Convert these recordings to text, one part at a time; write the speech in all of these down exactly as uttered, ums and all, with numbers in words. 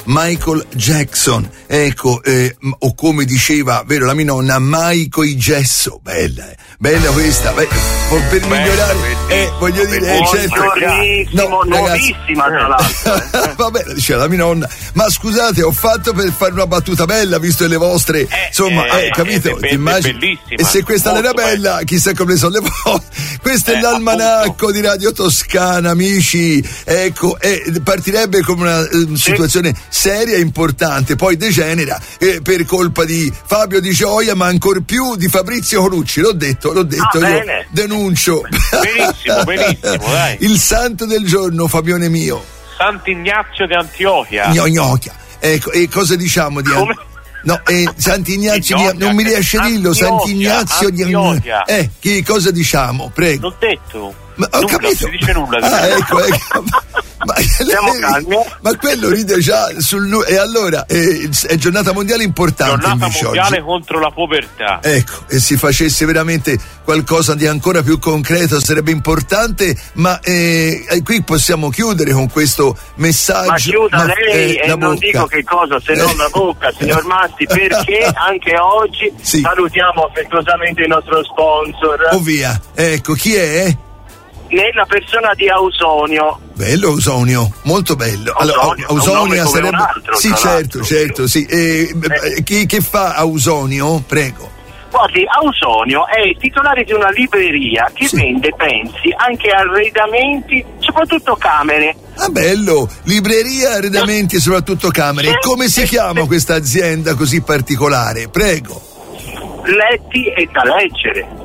Michael Jackson, ecco, eh, o come diceva, vero, la mia nonna, Michael Gesso, bella, eh, bella questa, beh, per migliorare, eh, voglio dire, eh, certo, no, nuovissima tra l'altro, eh. Vabbè, diceva la mia nonna, ma scusate, ho fatto per fare una battuta bella, visto le vostre, eh, insomma, eh, eh, capito, è, ti immagini? E se questa non era bella, chissà come sono le vostre. Questo eh, è l'almanacco appunto di Radio Toscana, amici, ecco, e eh, partirebbe come una eh, situazione seria e importante, poi degenera eh, per colpa di Fabio Di Gioia, ma ancor più di Fabrizio Conucci. L'ho detto, l'ho detto, ah, io bene. denuncio. Benissimo, benissimo, dai. Il santo del giorno, Fabione mio. Sant'Ignazio di Antiochia. Gnocchia. Ecco, e cosa diciamo di Come? No, eh, Sant'Ignazio di, non mi riesce a dirlo, Sant'Ignazio di Antiochia. Eh, che cosa diciamo? Prego. L'ho detto. Ma ho nulla, capito. Non si dice nulla. Ah, ecco, ecco. Ma, Siamo calmi. Ma quello ride già sul. E allora eh, è giornata mondiale importante. Giornata invece mondiale oggi. contro la povertà. Ecco, e si facesse veramente qualcosa di ancora più concreto sarebbe importante, ma eh, qui possiamo chiudere con questo messaggio. Ma chiuda ma, lei eh, e non bocca. dico che cosa se non la bocca, signor Masti, perché anche oggi sì. salutiamo affettuosamente il nostro sponsor. Oh via, ecco, chi è? Nella persona di Ausonio. Bello Ausonio, molto bello. Ausonio, allora, Ausonia sarebbe. un altro, sì, certo, certo, sì. E, eh. chi, che fa Ausonio? Prego. Guardi, Ausonio è il titolare di una libreria che sì. vende, pensi, anche arredamenti, soprattutto camere. Ah, bello, libreria, arredamenti e soprattutto camere. Sì, Come si sì, chiama sì. questa azienda così particolare? Prego. Letti e da leggere.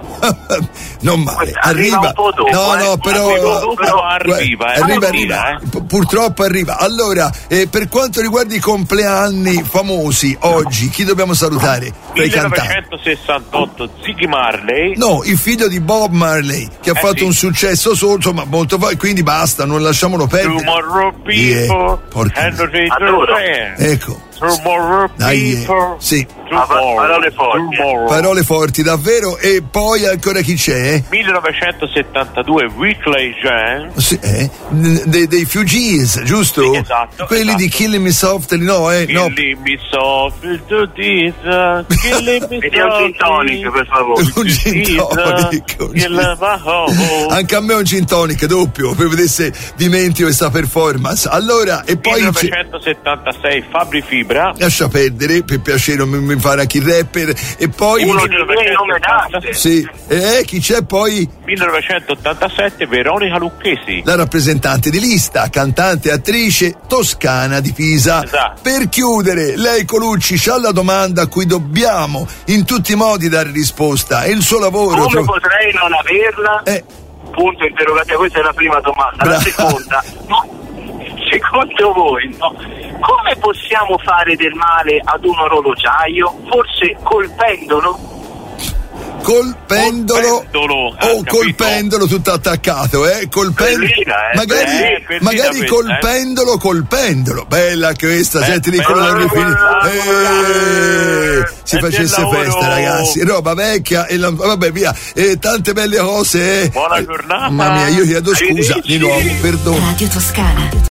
Non male, Arriva arriva, un po' dopo, no eh. no però, Arriva dopo, però arriva, eh. arriva, Arriva, arriva. eh. P- purtroppo arriva. Allora eh, per quanto riguarda i compleanni famosi oggi, chi dobbiamo salutare tra i cantanti? millenovecentosessantotto Ziggy Marley. No, il figlio di Bob Marley che ha Eh, fatto sì. un successo solo, insomma molto fa- quindi basta, non lasciamolo perdere. Tomorrow people Yeah, porca Henry Adoro. ecco, Tomorrow dai, eh, people sì, Tomorrow. Parole forti. Tomorrow. parole forti davvero. E poi ancora chi c'è? millenovecentosettantadue Weekly Jean. Sì, eh? N- dei, dei Fugees, giusto? Sì, esatto, Quelli esatto. di Killing Me Softly, no, eh? No. Killing me softly to this, killing me Vedi un gin tonic, per favore. Un gin tonic, un gin- Anche a me un gin tonic doppio per vedere se dimentico questa performance. Allora, e poi c'è- millenovecentosettantasei Fabri Fibra. lascia perdere, per piacere non mi, mi fare anche il rapper. E poi Uno di miei nome d'arte. sì, eh, chi c'è poi? millenovecentottantasette Veronica Lucchesi. La rappresentante di lista, cantante e attrice toscana di Pisa. Esatto. Per chiudere, lei Colucci c'ha la domanda a cui dobbiamo in tutti i modi dare risposta. È il suo lavoro. Come tro- potrei non averla? Eh, Punto interrogativo, questa è la prima domanda. Brava. La seconda, no, secondo voi, no, come possiamo fare del male ad un orologiaio? Forse colpendolo? col pendolo, Colpendolo, ha o col capito? pendolo tutto attaccato, eh? Col pendolo, Bellina, eh, magari, beh, bellina magari questa, col eh. pendolo, col pendolo. Bella questa, Beh, senti di bella, quello del bella, Eh, si è facesse del festa, lavoro. ragazzi, roba vecchia e la- vabbè via, e tante belle cose. eh. Buona giornata. Mamma mia, io chiedo scusa Arrivederci. di nuovo, perdono. Radio Toscana.